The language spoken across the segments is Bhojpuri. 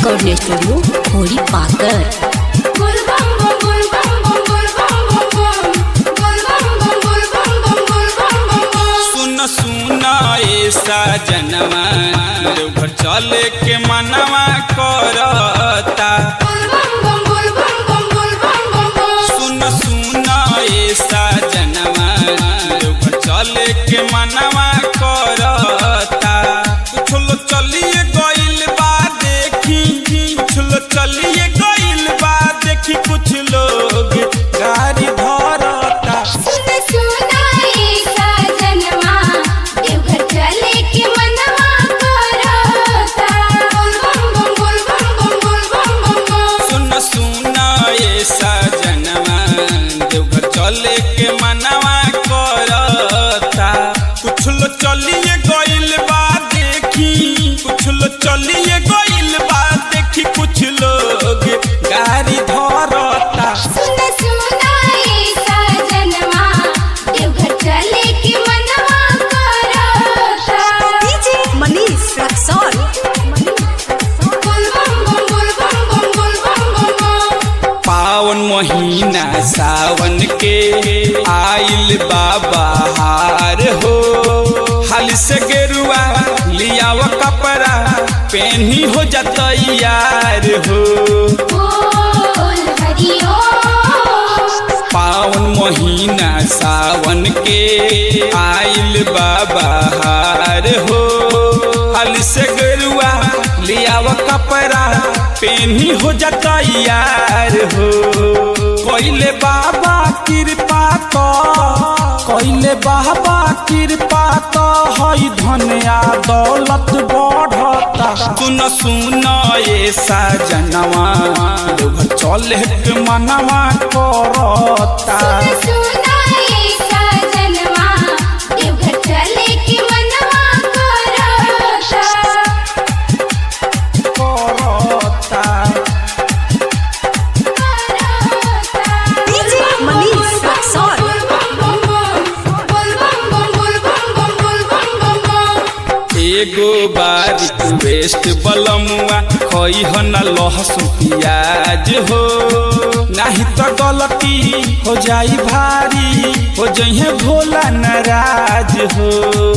रिकॉर्डिंग स्टूडियो खोड़ी पाकर। सजनवा घर चले के मनवा करता। सुन सुन ए सजनवा घर चले के मनवा करता। कुछ लो चलिए गइल बा देखी, कुछ लो चलिए गइल बा देखी, कुछ लोग गाड़ी धरता। चले के मनवा करता। कुछ लो चलिए गइल बा देखी, कुछ लो चलिए गइल बा देखी, कुछ लोग गाड़ी धरता। डीजे मनीष रक्सौल। पावन महीना सावन के आइल बाबा हार हो। हाल से गेरुआ लियाव कपड़ा पेनी हो जाता यार हो। पावन महीना सावन के आइल बाबा हार हो। हाल से गेरुआ लियाव कपड़ा पेनी हो जाता यार हो। कोइले बाबा कृपा तो, कोइले बाबा कृपा तो हई धनिया दौलत बढ़ता। सुन सुन ए सजनवा घर चले के मनवा करता। एगो बारी वेस्ट बलमुआ खई हो न लहसुन प्याज हो। नहीं तो गलती हो जाई भारी, हो जइहे भोला नाराज हो।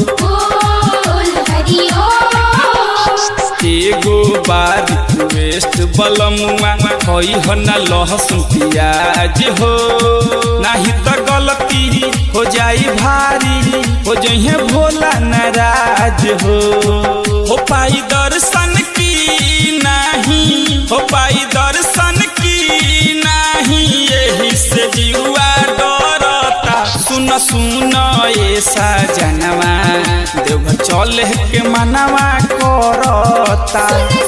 एगो बारी वेस्ट बलमुआ खई हो न लहसुन प्याज हो। नहीं तो गलती हो जाई भारी, हो जइहे भोला नाराज हो पाई दर्शन की नहीं, हो पाई दर्शन की नहीं, यही से जीवा डरता। सुन सुन ए सजनवा देवघर चले के मनवा करता।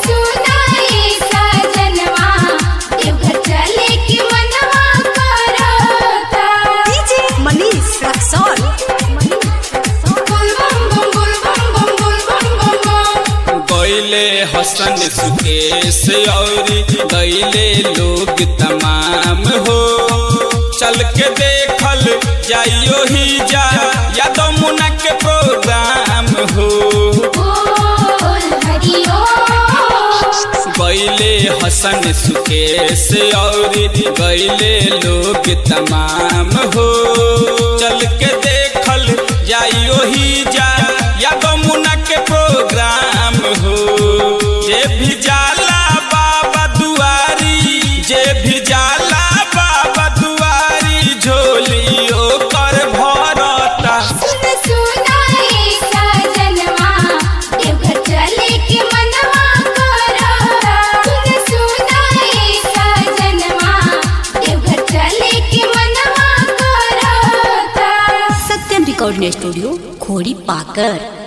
डीजे मनीष रक्सौल। गइले हसन सुकेश औरी गइले लोग तमाम हो। चल के देखल जाइयो ही जा यादव मुना के प्रोग्राम हो। गइले हसन सुकेश औरी गइले लोग तमाम हो। चल के देखल जाइयो ही जा यादव मुना के प्रोग्राम हो। जे भी जाला बाबा दुआरी, जे भी जाला बाबा दुआरी, झोलियो कर भरता। सत्यम रिकॉर्डिंग स्टूडियो खोड़ी पाकर।